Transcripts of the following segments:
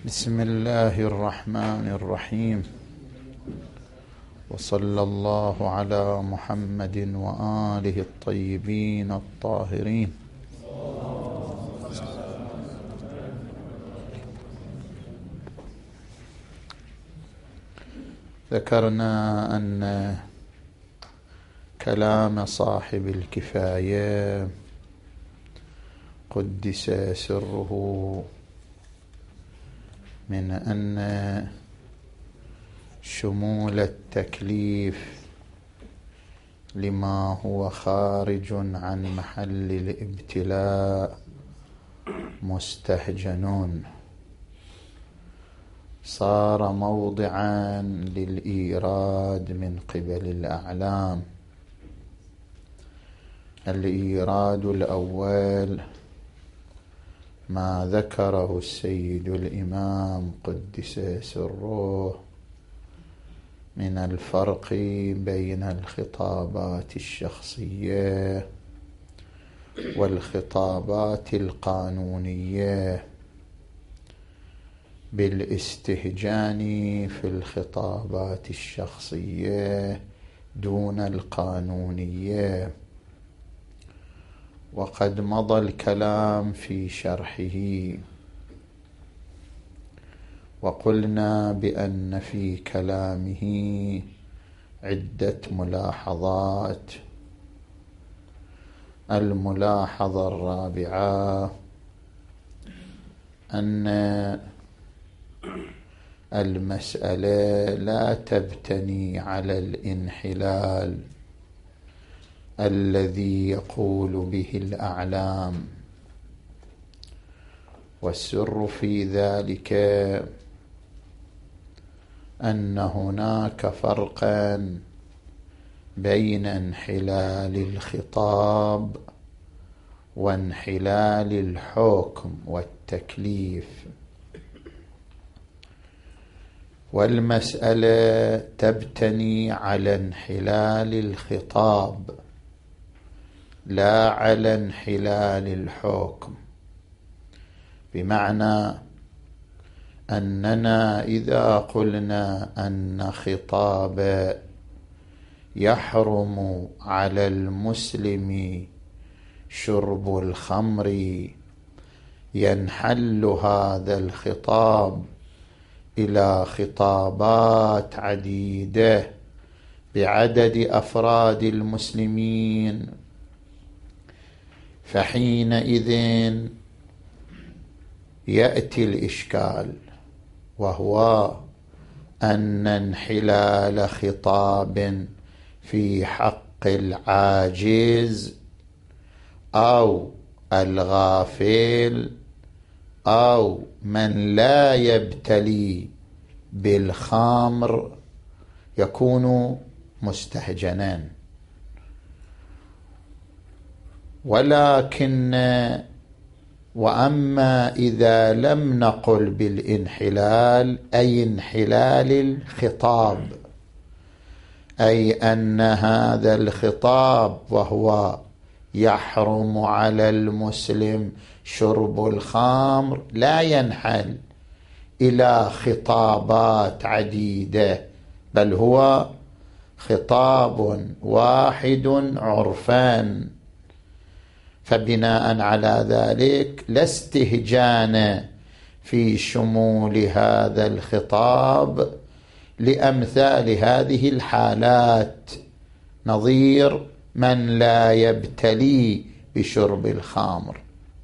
بسم الله الرحمن الرحيم، وصلى الله على محمد وآله الطيبين الطاهرين. ذكرنا أن كلام صاحب الكفاية قدس سره من أن شمول التكليف لما هو خارج عن محل الابتلاء مستهجنون، صار موضعا للإيراد من قبل الأعلام. الإيراد الأول ما ذكره السيد الإمام قدس سره من الفرق بين الخطابات الشخصية والخطابات القانونية، بالاستهجان في الخطابات الشخصية دون القانونية. وقد مضى الكلام في شرحه، وقلنا بأن في كلامه عدة ملاحظات. الملاحظة الرابعة أن المسألة لا تبتني على الانحلال الذي يقول به الأعلام، والسر في ذلك أن هناك فرقا بين انحلال الخطاب وانحلال الحكم والتكليف. والمسألة تبتني على انحلال الخطاب لا على انحلال الحكم، بمعنى أننا إذا قلنا أن خطاب يحرم على المسلم شرب الخمر، ينحل هذا الخطاب إلى خطابات عديدة بعدد أفراد المسلمين، فحينئذ يأتي الإشكال، وهو أن انحلال خطاب في حق العاجز أو الغافل أو من لا يبتلي بالخمر يكون مستهجنا. ولكن وأما إذا لم نقل بالانحلال أي انحلال الخطاب، أي أن هذا الخطاب وهو يحرم على المسلم شرب الخمر لا ينحل إلى خطابات عديدة، بل هو خطاب واحد عرفان، فبناء على ذلك لا استهجان في شمول هذا الخطاب لأمثال هذه الحالات، نظير من لا يبتلي بشرب الخمر.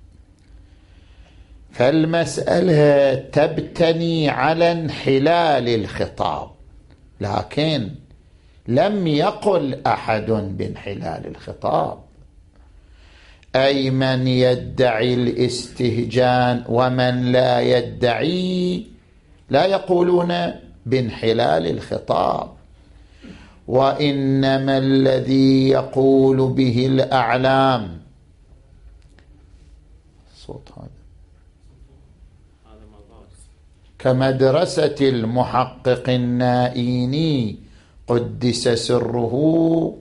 فالمسألة تبتني على انحلال الخطاب، لكن لم يقل أحد بانحلال الخطاب، أي من يدعي الاستهجان ومن لا يدعي لا يقولون بانحلال الخطاب، وإنما الذي يقول به الأعلام صوت هذا كمدرسة المحقق النائيني قدس سره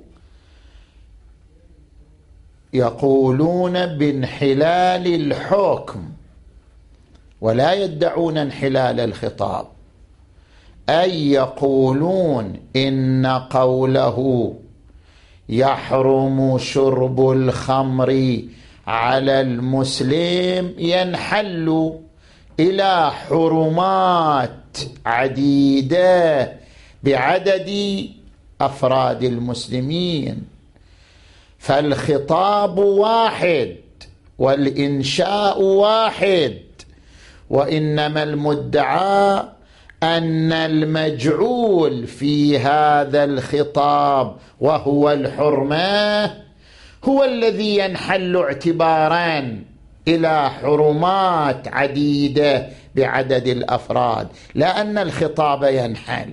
يقولون بانحلال الحكم ولا يدعون انحلال الخطاب، أي يقولون إن قوله يحرم شرب الخمر على المسلم ينحل إلى حرمات عديدة بعدد أفراد المسلمين، فالخطاب واحد والإنشاء واحد، وإنما المدعى أن المجعول في هذا الخطاب وهو الحرمة هو الذي ينحل اعتبارا إلى حرمات عديدة بعدد الأفراد، لا أن الخطاب ينحل.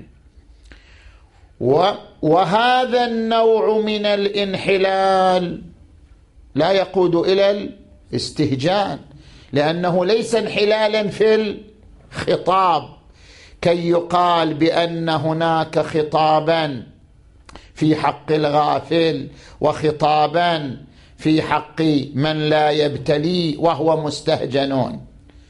وهذا النوع من الانحلال لا يقود إلى الاستهجان، لأنه ليس انحلالا في الخطاب كي يقال بأن هناك خطابا في حق الغافل وخطابا في حق من لا يبتلي وهو مستهجن،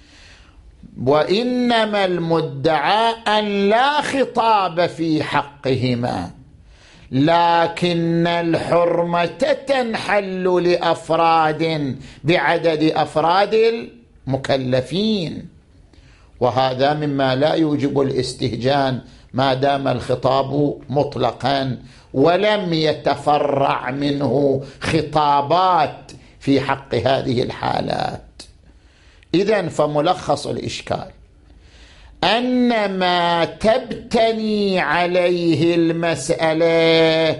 وإنما المدعى أن لا خطاب في حقهما، لكن الحرمة تنحل لأفراد بعدد أفراد المكلفين، وهذا مما لا يوجب الاستهجان ما دام الخطاب مطلقا ولم يتفرع منه خطابات في حق هذه الحالات. إذن فملخص الإشكال أن ما تبتني عليه المسألة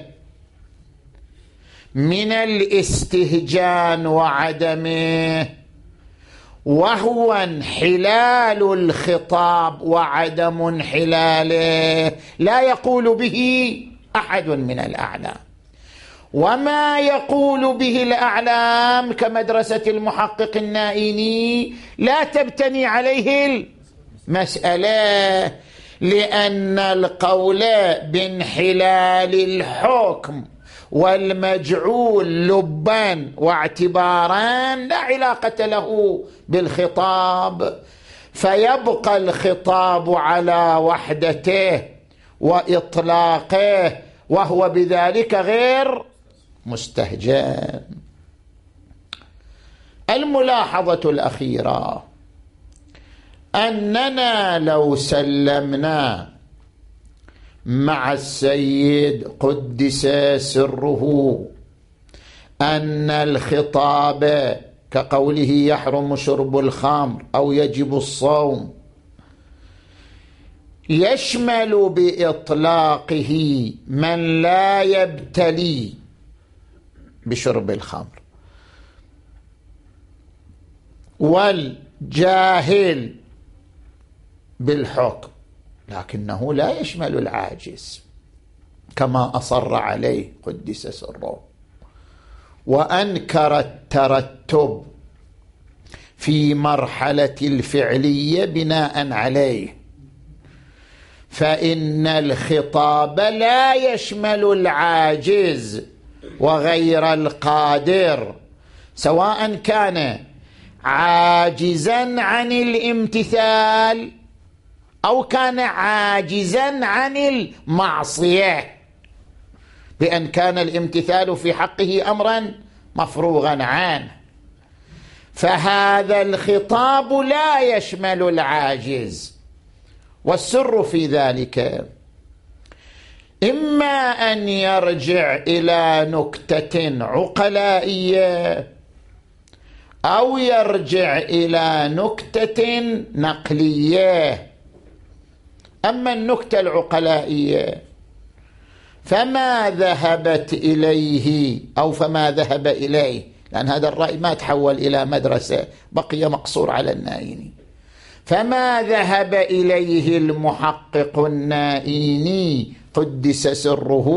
من الاستهجان وعدمه، وهو انحلال الخطاب وعدم انحلاله، لا يقول به أحد من الأعلام، وما يقول به الأعلام كمدرسة المحقق النائيني لا تبتني عليه المسألة، لأن القول بانحلال الحكم والمجعول لبا واعتبارا لا علاقة له بالخطاب، فيبقى الخطاب على وحدته وإطلاقه، وهو بذلك غير مستهجن. الملاحظة الأخيرة أننا لو سلمنا مع السيد قدس سره أن الخطاب كقوله يحرم شرب الخمر أو يجب الصوم يشمل بإطلاقه من لا يبتلي بشرب الخمر والجاهل بالحكم، لكنه لا يشمل العاجز كما أصر عليه قدس سره، وأنكر الترتب في مرحلة الفعلية بناء عليه، فإن الخطاب لا يشمل العاجز وغير القادر، سواء كان عاجزا عن الامتثال أو كان عاجزا عن المعصية، بأن كان الامتثال في حقه أمرا مفروغا عنه، فهذا الخطاب لا يشمل العاجز. والسر في ذلك إما أن يرجع إلى نكتة عقلائية أو يرجع إلى نكتة نقلية. أما النكتة العقلائية فما ذهبت إليه أو فما ذهب إليه، لأن هذا الرأي ما تحول إلى مدرسة، بقي مقصور على النائيني، فما ذهب إليه المحقق النائيني قدس سره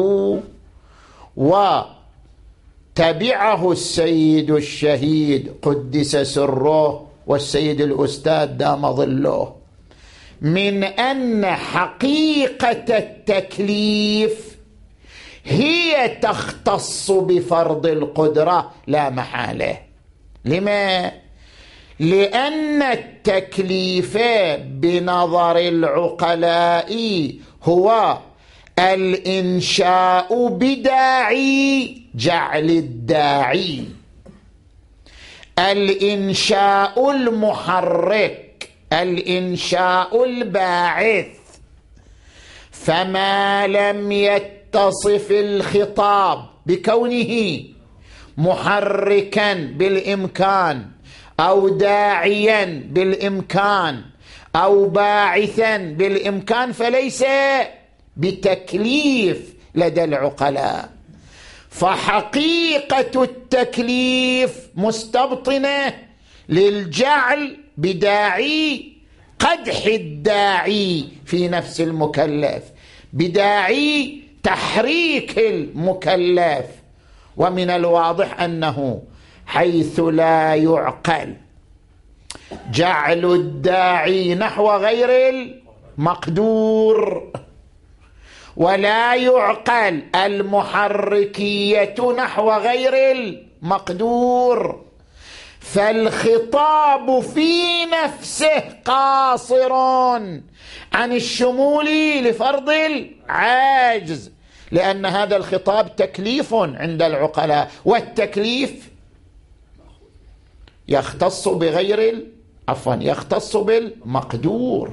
وتبعه السيد الشهيد قدس سره والسيد الأستاذ دام ظله، من أن حقيقة التكليف هي تختص بفرض القدرة لا محالة. لما؟ لأن التكليف بنظر العقلاء هو الإنشاء بداعي جعل الداعي، الإنشاء المحرك، الإنشاء الباعث. فما لم يتصف الخطاب بكونه محركا بالإمكان أو داعيا بالإمكان أو باعثا بالإمكان فليس بتكليف لدى العقلاء. فحقيقة التكليف مستبطنة للجعل بداعي قدح الداعي في نفس المكلف، بداعي تحريك المكلف. ومن الواضح أنه حيث لا يعقل جعل الداعي نحو غير المقدور، ولا يعقل المحركية نحو غير المقدور، فالخطاب في نفسه قاصر عن الشمول لفرض العاجز، لأن هذا الخطاب تكليف عند العقلاء، والتكليف يختص يختص بالمقدور.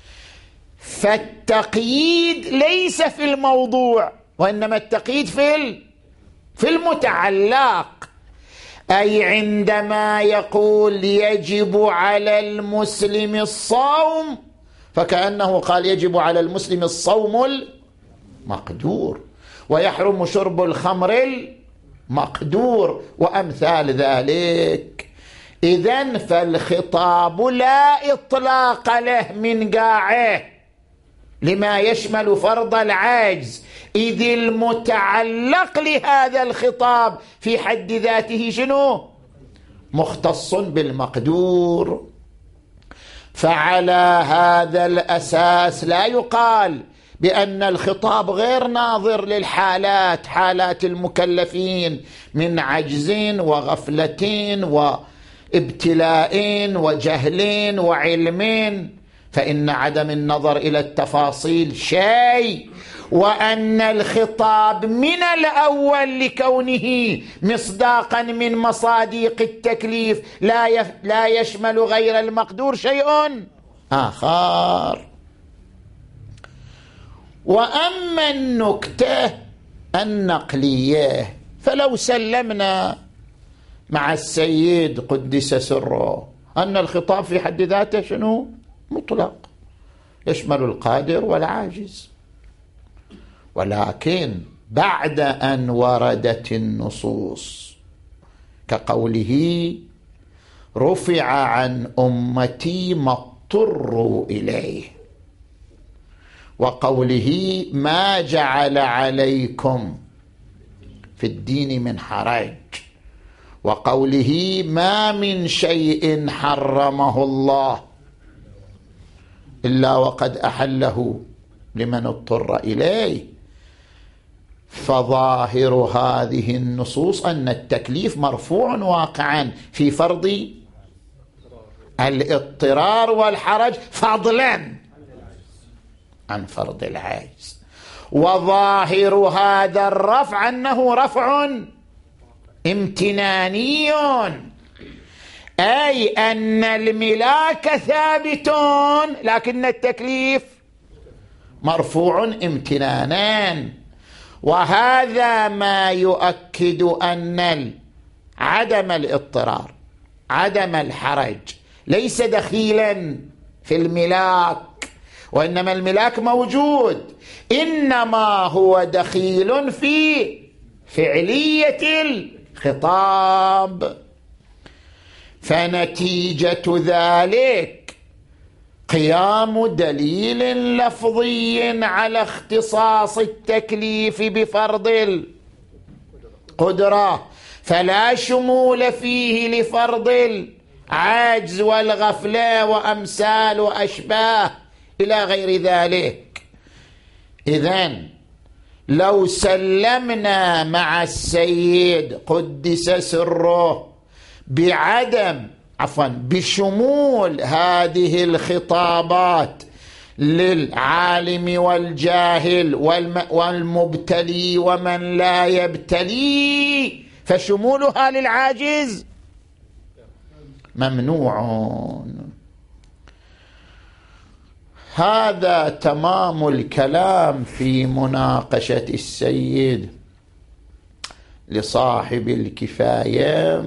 فالتقييد ليس في الموضوع، وإنما التقييد في المتعلق. أي عندما يقول يجب على المسلم الصوم، فكأنه قال يجب على المسلم الصوم المقدور، ويحرم شرب الخمر المقدور، وأمثال ذلك. إذن فالخطاب لا إطلاق له من قاعه لما يشمل فرض العجز، إذ المتعلق لهذا الخطاب في حد ذاته شنو؟ مختص بالمقدور. فعلى هذا الأساس لا يقال بأن الخطاب غير ناظر للحالات، حالات المكلفين من عجز وغفلة وابتلاء وجهل وعلم، فإن عدم النظر إلى التفاصيل شيء، وأن الخطاب من الأول لكونه مصداقا من مصاديق التكليف لا يشمل غير المقدور شيء آخر. وأما النكتة النقلية فلو سلمنا مع السيد قدس سره أن الخطاب في حد ذاته شنو؟ مطلق، يشمل القادر والعاجز، ولكن بعد أن وردت النصوص كقوله رفع عن أمتي ما اضطروا إليه، وقوله ما جعل عليكم في الدين من حرج، وقوله ما من شيء حرمه الله إلا وقد أحله لمن اضطر إليه، فظاهر هذه النصوص أن التكليف مرفوع واقعا في فرض الاضطرار والحرج فضلا عن فرض العجز. وظاهر هذا الرفع أنه رفع امتناني، أي أن الملاك ثابت لكن التكليف مرفوع امتنانا. وهذا ما يؤكد أن عدم الاضطرار عدم الحرج ليس دخيلا في الملاك، وإنما الملاك موجود، إنما هو دخيل في فعلية الخطاب. فنتيجة ذلك قيام دليل لفظي على اختصاص التكليف بفرض القدرة، فلا شمول فيه لفرض العجز والغفلة وأمثال وأشباه إلى غير ذلك. إذن لو سلمنا مع السيد قدس سره بعدم بشمول هذه الخطابات للعالم والجاهل والمبتلي ومن لا يبتلي، فشمولها للعاجز ممنوع. هذا تمام الكلام في مناقشة السيد لصاحب الكفاية،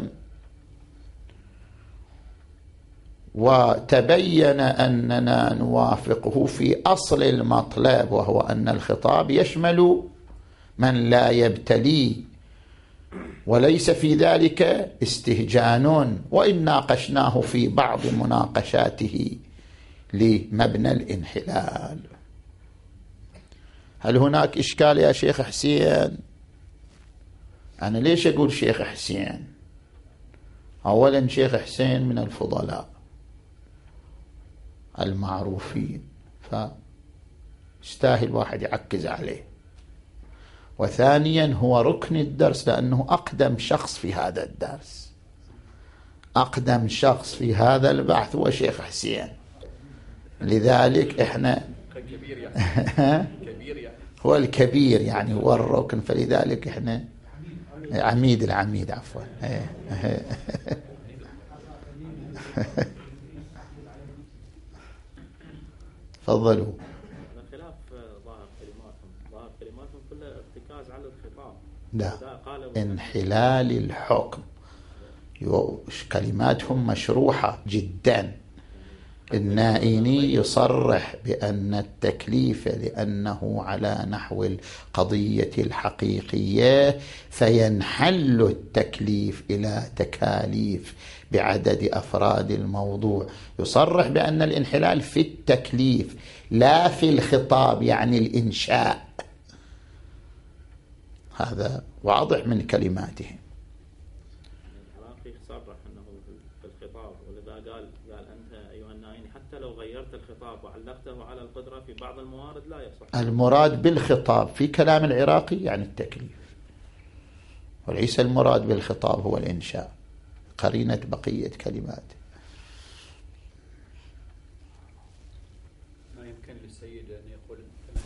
وتبين أننا نوافقه في أصل المطلب، وهو أن الخطاب يشمل من لا يبتلي، وليس في ذلك استهجان، وإن ناقشناه في بعض مناقشاته لمبنى الانحلال. هل هناك إشكال يا شيخ حسين؟ أنا ليش أقول شيخ حسين؟ أولا شيخ حسين من الفضلاء المعروفين، فاستاهل واحد يعكز عليه. وثانيا هو ركن الدرس، لأنه أقدم شخص في هذا الدرس، أقدم شخص في هذا البحث هو شيخ حسين. لذلك إحنا كبير يعني. كبير يعني. هو الكبير يعني، هو الركن، فلذلك إحنا العميد عفوا. تفضلوا. خلاف ظاهر كلماتهم كلها ارتكاز على الخطاب. لا، انحلال الحكم، كلماتهم مشروحة جدا. النائيني يصرح بأن التكليف لأنه على نحو القضية الحقيقية، فينحل التكليف إلى تكاليف بعدد أفراد الموضوع. يصرح بأن الانحلال في التكليف لا في الخطاب، يعني الإنشاء. هذا واضح من كلماتهم. صرح أنه في الخطاب، ولذا قال أنت أيها النائين حتى لو غيرت الخطاب وعلقته على القدرة في بعض الموارد لا يصح. المراد بالخطاب في كلام العراقي يعني التكليف، وليس المراد بالخطاب هو الإنشاء، قرينة بقية كلماته. ما يمكن للسيد أن يقول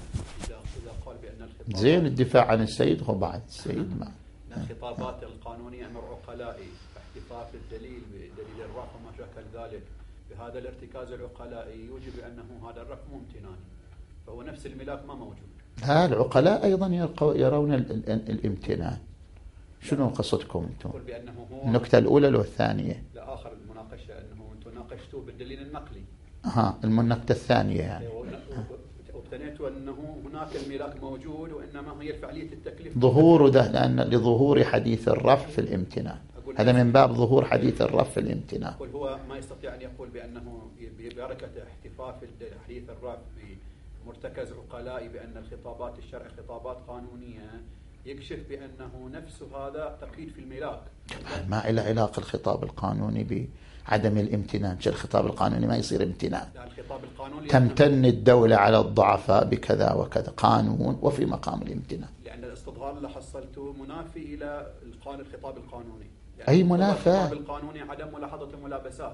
إذا قال بأن الخطاب زين الدفاع عن السيد، هو بعد السيد ما الخطابات القانونية أمر عقلائي، احتفاظ الدليل بدليل الرفع وما شاكل ذلك، بهذا الارتكاز العقلائي يوجب أنه هذا الرفع مو امتناني، فهو نفس الملاك ما موجود. ها العقلاء أيضا يرون الامتنان. شنو قصدكم أنتم؟ النكتة الأولى لو الثانية؟ لا، آخر المناقشة أنه أنتم ناقشتوا بالدليل النقلي. النكتة الثانية يعني. وابتنيتوا أنه هناك الملاك موجود، وإنما هي فعلية التكليف ظهور ده، لأن لظهور حديث الرفع في الامتنان، هذا من باب ظهور حديث الرفع في الامتنان. هو ما يستطيع أن يقول بأنه ببركة احتفاظ في حديث الرفع بمرتكز عقلائي بأن الخطابات الشرع خطابات قانونية، يكشف بأنه نفس هذا تقييد في الملاك. ما إلى علاقة الخطاب القانوني بعدم الامتنان؟ الخطاب القانوني ما يصير امتنان. الخطاب القانوني تمتن الدولة على الضعفاء بكذا وكذا، قانون وفي مقام الامتنان. لأن الاستظهار اللي حصلته منافي إلى الخطاب القانوني. يعني أي منافاة؟ الخطاب القانوني عدم ملاحظة الملابسات.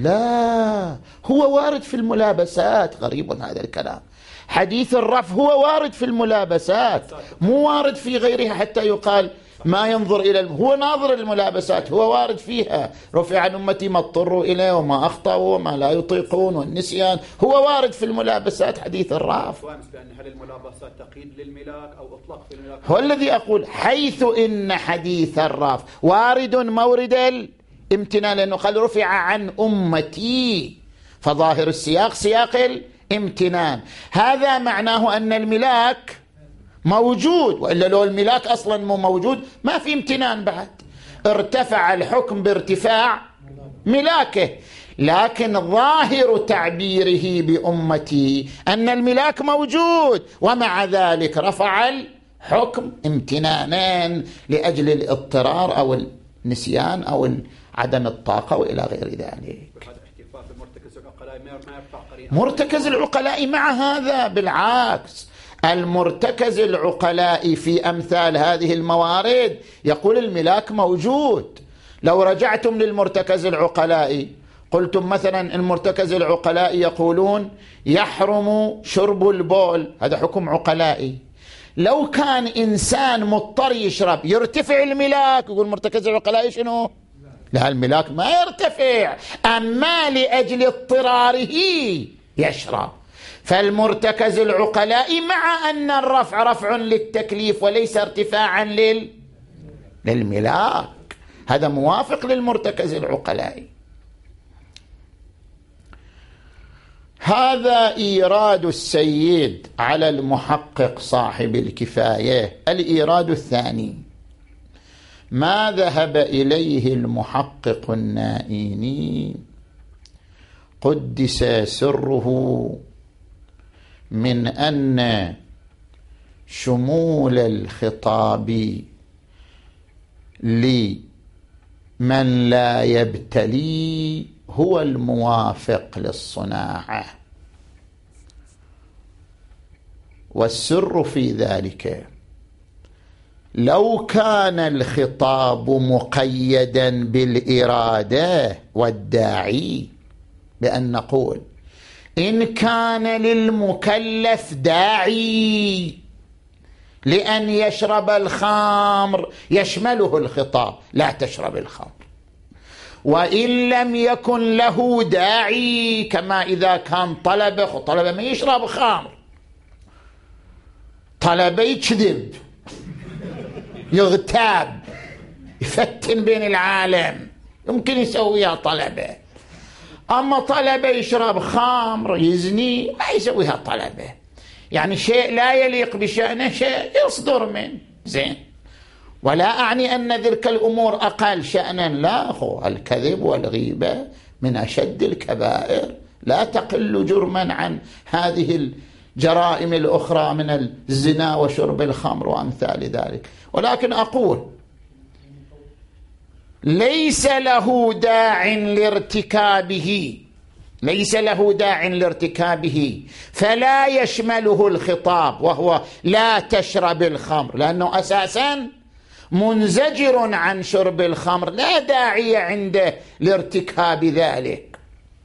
لا، هو وارد في الملابسات. غريب هذا الكلام. حديث الرفع هو وارد في الملابسات، مو وارد في غيرها حتى يقال ما ينظر إلى هو ناظر الملابسات، هو وارد فيها. رفع عن أمتي ما اضطروا إليه وما أخطأوا وما لا يطيقون والنسيان، هو وارد في الملابسات حديث الرفع. هل الملابسات تقييد للملاك أو إطلاق في الملاك؟ هو الذي أقول حيث إن حديث الرفع وارد مورد الامتنان، لأنه قال رفع عن أمتي، فظاهر السياق سياق الامتنان. هذا معناه أن الملاك موجود، وإلا لو الملاك أصلا مو موجود ما في امتنان بعد. ارتفع الحكم بارتفاع ملاكه، لكن ظاهر تعبيره بأمتي أن الملاك موجود، ومع ذلك رفع الحكم امتنانا لأجل الاضطرار أو النسيان أو عدم الطاقة وإلى غير ذلك. مرتكز العقلاء مع هذا بالعكس، المرتكز العقلاء في أمثال هذه الموارد يقول الملاك موجود. لو رجعتم للمرتكز العقلاء قلتم مثلا المرتكز العقلاء يقولون يحرم شرب البول، هذا حكم عقلائي. لو كان إنسان مضطر يشرب يرتفع الملاك، يقول مرتكز العقلاء شنو؟ لا، الملاك ما يرتفع، أما لأجل اضطراره يشرب. فالمرتكز العقلاء مع أن الرفع رفع للتكليف وليس ارتفاعا للملاك، هذا موافق للمرتكز العقلائي. هذا إيراد السيد على المحقق صاحب الكفاية. الإيراد الثاني ما ذهب إليه المحقق النائيني قدس سره من أن شمول الخطاب لمن لا يبتلي هو الموافق للصناعة، والسر في ذلك لو كان الخطاب مقيدا بالإرادة والداعي، بأن نقول إن كان للمكلف داعي لأن يشرب الخمر يشمله الخطاب، لا تشرب الخمر. وإن لم يكن له داعي، كما إذا كان طلبة ما يشرب خمر، طلبة يكذب يغتاب يفتن بين العالم، يمكن يسويها طلبة. أما طلبة يشرب خمر يزني ما يسويها طلبة، يعني شيء لا يليق بشأنه، شيء يصدر من زين. ولا أعني أن تلك الأمور أقل شأنا، لا، هو الكذب والغيبة من أشد الكبائر، لا تقل جرما عن هذه الجرائم الأخرى من الزنا وشرب الخمر وأمثال ذلك. ولكن أقول ليس له داع لارتكابه، ليس له داع لارتكابه، فلا يشمله الخطاب وهو لا تشرب الخمر، لأنه أساسا منزجر عن شرب الخمر، لا داعي عنده لارتكاب ذلك.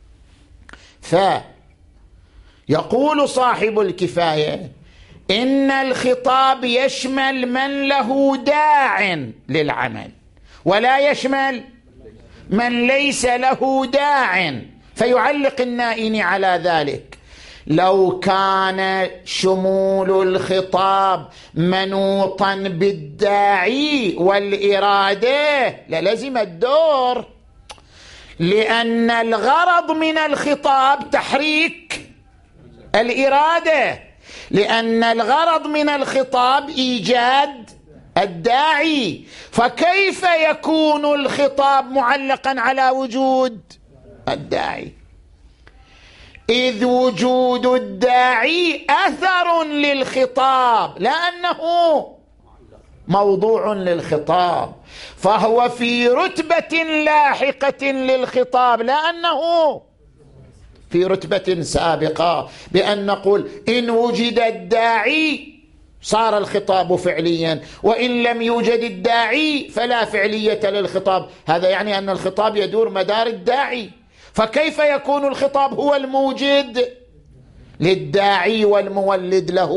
فيقول صاحب الكفاية إن الخطاب يشمل من له داع للعمل ولا يشمل من ليس له داع. فيعلق النائين على ذلك: لو كان شمول الخطاب منوطا بالداعي والإرادة للزم الدور، لأن الغرض من الخطاب تحريك الإرادة، لأن الغرض من الخطاب إيجاد الداعي. فكيف يكون الخطاب معلقا على وجود الداعي؟ إذ وجود الداعي أثر للخطاب، لأنه موضوع للخطاب، فهو في رتبة لاحقة للخطاب، لأنه في رتبة سابقة. بأن نقول إن وجد الداعي صار الخطاب فعليا، وإن لم يوجد الداعي فلا فعلية للخطاب. هذا يعني أن الخطاب يدور مدار الداعي، فكيف يكون الخطاب هو الموجد للداعي والمولد له؟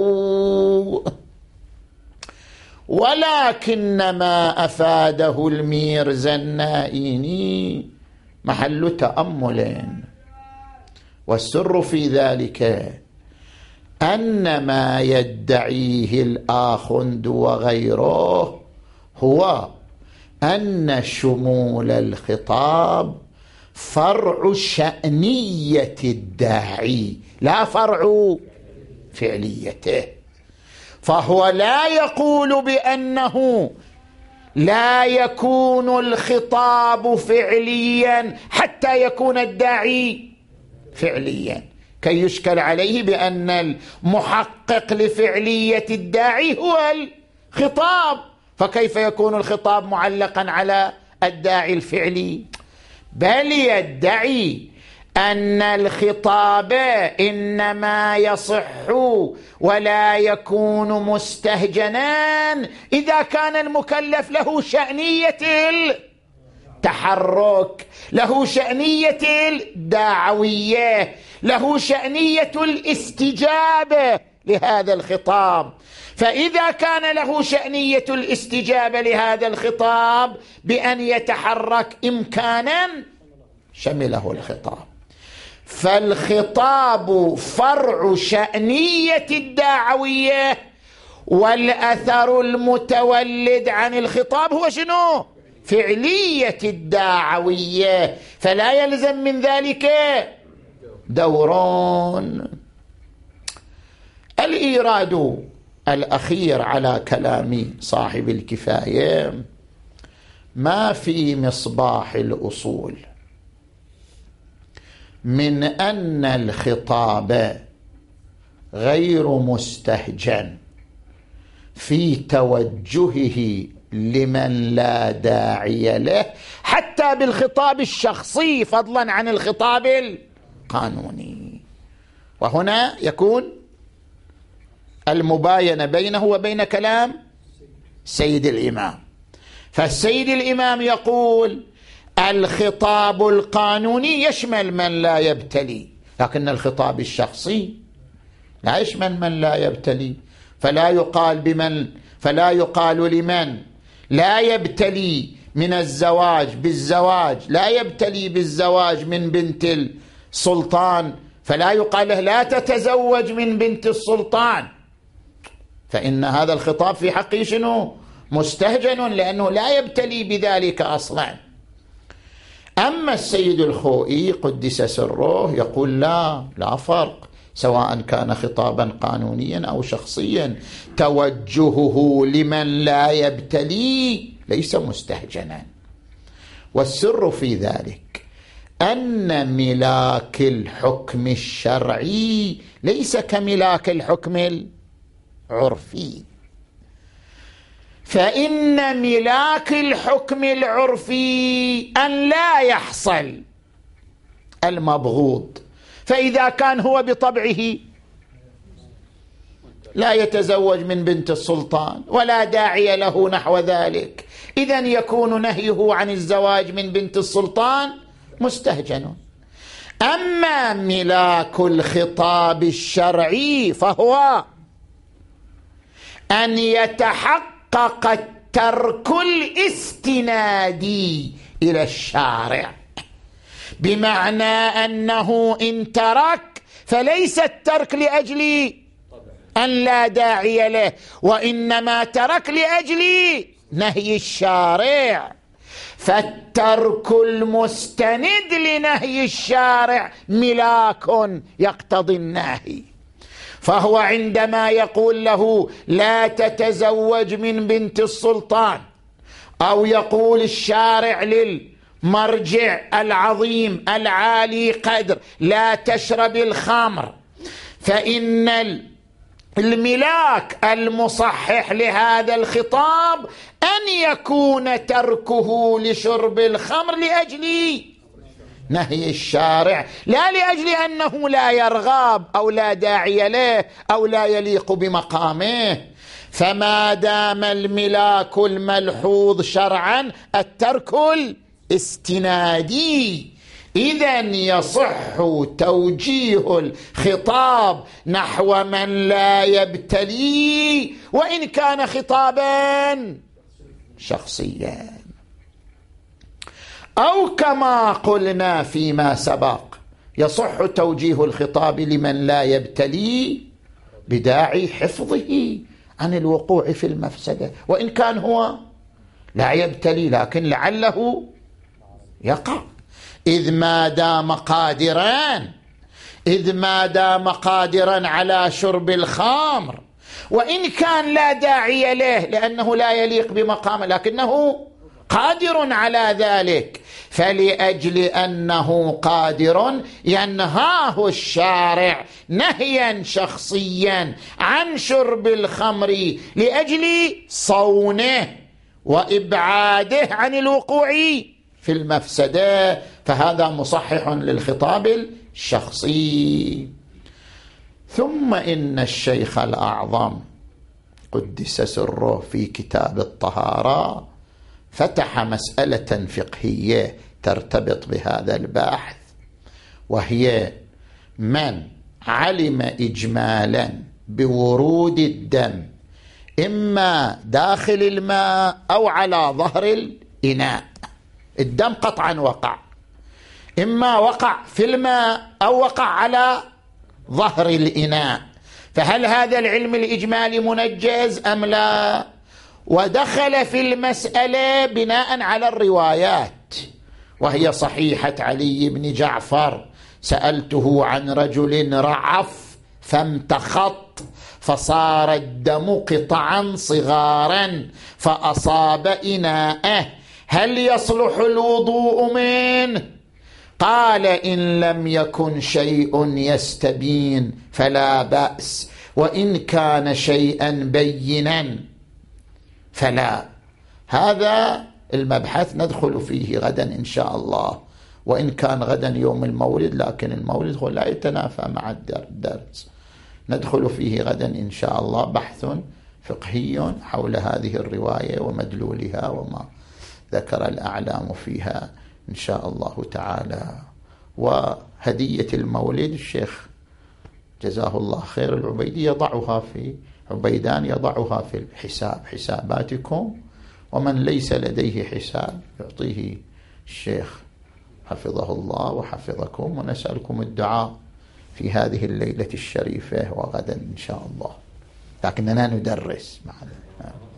ولكن ما أفاده الميرزا النائيني محل تأمل، والسر في ذلك أن ما يدعيه الآخند وغيره هو أن شمول الخطاب فرع شأنية الداعي لا فرع فعليته. فهو لا يقول بأنه لا يكون الخطاب فعليا حتى يكون الداعي فعليا، كي يشكل عليه بأن المحقق لفعلية الداعي هو الخطاب، فكيف يكون الخطاب معلقا على الداعي الفعلي؟ بل يدعي أن الخطاب إنما يصح ولا يكون مستهجنا إذا كان المكلف له شأنية تحرك، له شأنية الداعوية، له شأنية الاستجابة لهذا الخطاب. فإذا كان له شأنية الاستجابة لهذا الخطاب بأن يتحرك إمكانا شمله الخطاب. فالخطاب فرع شأنية الداعوية، والأثر المتولد عن الخطاب هو شنو؟ فعلية الداعوية، فلا يلزم من ذلك دورون. الإيراد الأخير على كلام صاحب الكفاية: ما في مصباح الأصول من أن الخطاب غير مستهجن في توجهه لمن لا داعي له، حتى بالخطاب الشخصي فضلا عن الخطاب القانوني. وهنا يكون المباينة بينه وبين كلام سيد الإمام. فالسيد الإمام يقول الخطاب القانوني يشمل من لا يبتلي، لكن الخطاب الشخصي لا يشمل من لا يبتلي. فلا يقال لمن لا يبتلي من الزواج بالزواج، لا يبتلي بالزواج من بنت السلطان، فلا يقال له لا تتزوج من بنت السلطان، فإن هذا الخطاب في حقه شنو؟ مستهجن، لأنه لا يبتلي بذلك أصلا. أما السيد الخوئي قدس سره يقول لا فرق، سواء كان خطابا قانونيا أو شخصيا، توجهه لمن لا يبتلي ليس مستهجنا. والسر في ذلك أن ملاك الحكم الشرعي ليس كملاك الحكم العرفي. فإن ملاك الحكم العرفي أن لا يحصل المبغوض، فإذا كان هو بطبعه لا يتزوج من بنت السلطان ولا داعي له نحو ذلك، إذن يكون نهيه عن الزواج من بنت السلطان مستهجن. أما ملاك الخطاب الشرعي فهو أن يتحقق الترك الاستنادي إلى الشارع، بمعنى أنه إن ترك فليس الترك لأجل أن لا داعي له، وإنما ترك لأجل نهي الشارع. فالترك المستند لنهي الشارع ملاك يقتضي النهي. فهو عندما يقول له لا تتزوج من بنت السلطان، أو يقول الشارع للمرجع العظيم العالي قدر لا تشرب الخمر، فإن الملاك المصحح لهذا الخطاب أن يكون تركه لشرب الخمر لأجل نهي الشارع، لا لأجل أنه لا يرغب أو لا داعي له أو لا يليق بمقامه. فما دام الملاك الملحوظ شرعا الترك الاستنادي، إذن يصح توجيه الخطاب نحو من لا يبتلي وإن كان خطابا شخصيا. أو كما قلنا فيما سبق يصح توجيه الخطاب لمن لا يبتلي بداعي حفظه عن الوقوع في المفسدة، وإن كان هو لا يبتلي لكن لعله يقع، إذ ما دام قادرا على شرب الخمر، وإن كان لا داعي له لأنه لا يليق بمقامه لكنه قادر على ذلك، فلأجل أنه قادر ينهاه الشارع نهيا شخصيا عن شرب الخمر لأجل صونه وإبعاده عن الوقوع في المفسدة، فهذا مصحح للخطاب الشخصي. ثم إن الشيخ الأعظم قدس سره في كتاب الطهارة فتح مسألة فقهية ترتبط بهذا البحث، وهي من علم إجمالا بورود الدم إما داخل الماء أو على ظهر الإناء، الدم قطعا وقع، إما وقع في الماء أو وقع على ظهر الإناء، فهل هذا العلم الإجمالي منجز أم لا؟ ودخل في المسألة بناء على الروايات، وهي صحيحة علي بن جعفر: سألته عن رجل رعف فامتخط فصار الدم قطعا صغارا فأصاب إناءه، هل يصلح الوضوء منه؟ قال: إن لم يكن شيء يستبين فلا بأس، وإن كان شيئا بينا فلا. هذا المبحث ندخل فيه غدا إن شاء الله، وإن كان غدا يوم المولد، لكن المولد هو لا يتنافى مع الدرس. ندخل فيه غدا إن شاء الله بحث فقهي حول هذه الرواية ومدلولها وما ذكر الأعلام فيها إن شاء الله تعالى. وهدية المولد الشيخ جزاه الله خير العبيدي يضعها في عبيدان، يضعها في الحساب، حساباتكم، ومن ليس لديه حساب يعطيه الشيخ حفظه الله وحفظكم، ونسألكم الدعاء في هذه الليلة الشريفة وغدا إن شاء الله، لكننا ندرس معنا.